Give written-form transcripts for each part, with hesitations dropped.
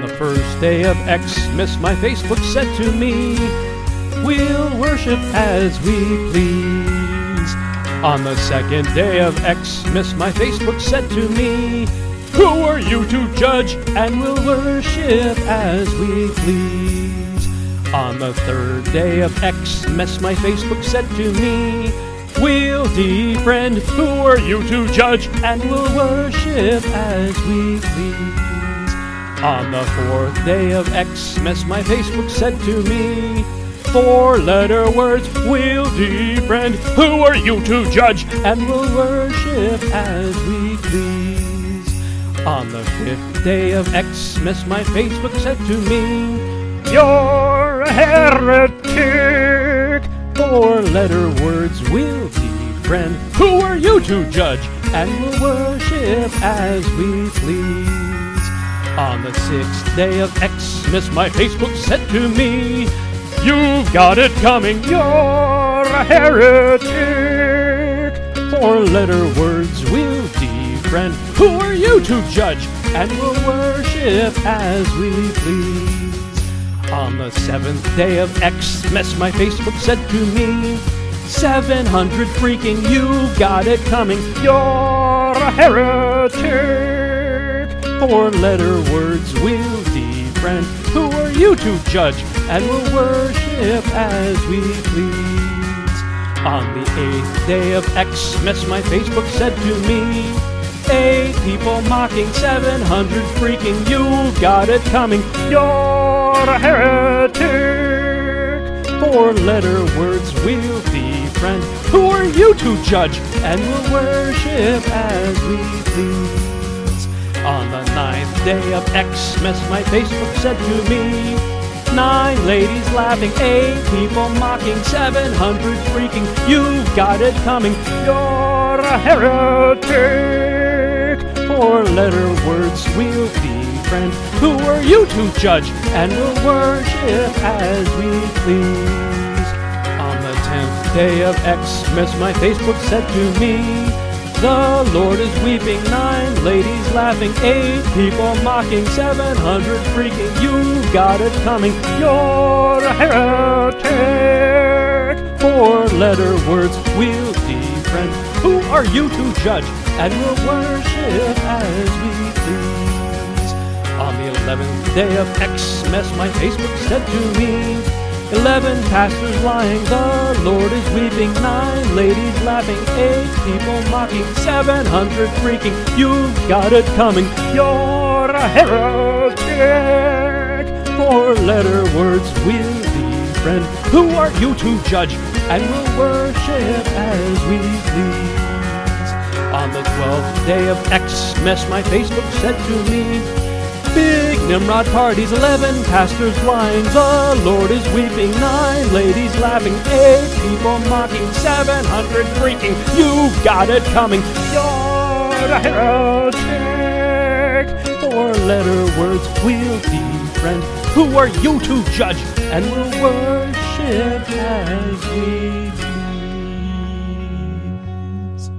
the first day of Xmas, my Facebook said to me, we'll worship as we please. On the second day of Xmas, my Facebook said to me, who are you to judge, and we'll worship as we please. On the third day of Xmas, my Facebook said to me, we'll defriend, who are you to judge, and we'll worship as we please. On the fourth day of Xmas, my Facebook said to me, four-letter words we'll defriend, who are you to judge, and we'll worship as we please. On the fifth day of Xmas, my Facebook said to me, you're a heretic. Four-letter words will defriend, who are you to judge, and we'll worship as we please. On the sixth day of Xmas, my Facebook said to me, you've got it coming, you're a heretic. Four-letter words will defriend, who are you to judge, and we'll worship as we please. On the seventh day of Xmas, my Facebook said to me, 700 freaking, you've got it coming, you're a heretic. Four-letter words will defriend, who are you to judge, and we'll worship as we please. On the eighth day of Xmas, my Facebook said to me, 8 people mocking, 700 freaking, you've got it coming, you're a heretic. Four-letter words will defriend, who are you to judge, and we'll worship as we please. On the ninth day of Xmas, my Facebook said to me, 9 ladies laughing, 8 people mocking, 700 freaking, you've got it coming, you're a heretic. Four-letter words will defriend, who are you to judge, and we'll worship as we please. On the 10th day of Xmas, my Facebook said to me, the Lord is weeping, 9 ladies laughing, 8 people mocking, 700 freaking, you've got it coming, you're a heretic. Four-letter words will defriend, who are you to judge, and we'll worship as we please. On the 11th day of Xmas, my Facebook said to me, 11 pastors lying, the Lord is weeping, 9 ladies laughing, 8 people mocking, 700 freaking, you've got it coming, you're a heretic. Four-letter words will defriend, who are you to judge, and we'll worship as we please. On the 12th day of Xmas, my Facebook said to me, big Nimrod parties, 11 pastors lying, the Lord is weeping, 9 ladies laughing, 8 people mocking, 700 freaking, you've got it coming, you're a heretic. Four-letter words will defriend, who are you to judge, and we'll worship as we please.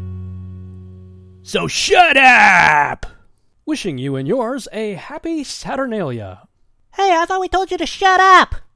So shut up! Wishing you and yours a happy Saturnalia. Hey, I thought we told you to shut up!